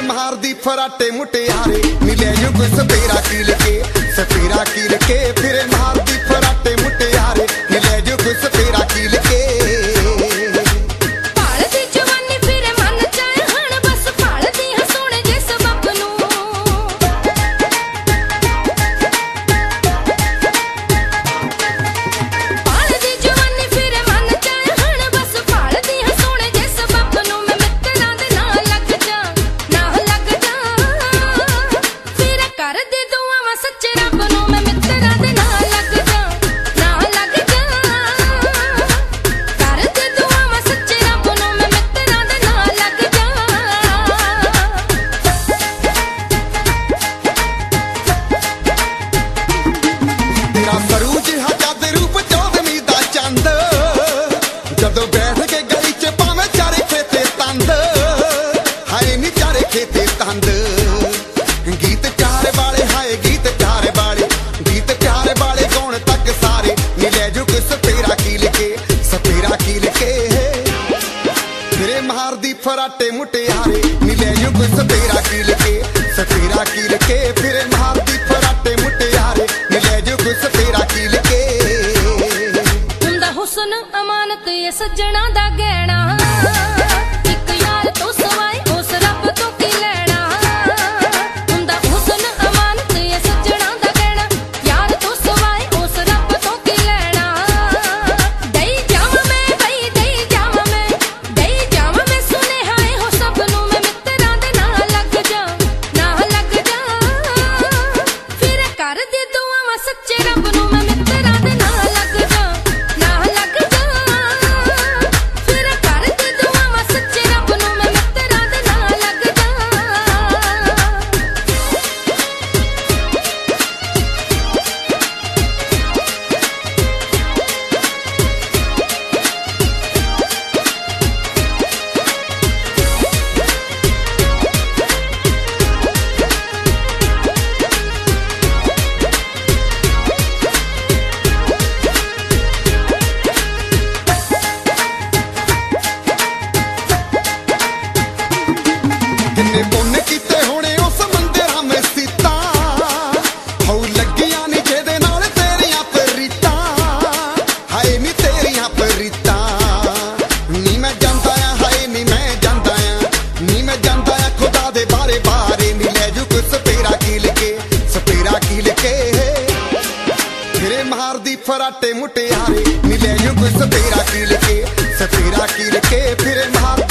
मारदी फराटे मुटियारे मिले जो कोई सपेरा कील के फिर मारदी फराटे मुटियारे मिले जो कोई सपेरा कील के जदों बैठ के गली च पावे चारे खेते तंद हाय नी चारे खेते तंद गीत प्यारे वाले हाय गीत प्यारे वाले कौन तक सारे मिले जो कोई सपेरा कील के फिरे मारदी फराटे मुटियारे मिले जो कोई सपेरा कील के फिरे मारदी फराटे मुटियारे मिले जो कोई सपेरा कील के हुस्न अमानत ये सज्जना दा गहना एक यार तो सवाए उस रब तो की लेना हुंदा हुस्न अमानत ये सज्जना दा गहना यार तो सवाए उस रब तो की लेना दई जावा मैं सुने हाय हो सब नू मैं मित्तरां दे ना लग जा फिर कर दे दुआवां सच्चे रब नू मैं मित्तरां दे ना लग जा पुण्य किते होने उस मंदिरां में सीता हौ लगियां नी जेदे नाल तेरियां परीतां हाय नी तेरियां परीतां नी मैं जानदा आ हाय नी मैं जानदा आ खुदा दे बारे बारे मिले जो कोई सपेरा कील के फिरे मारदी फराटे मुटियारे मिले जो कोई सपेरा कील के फिरे मार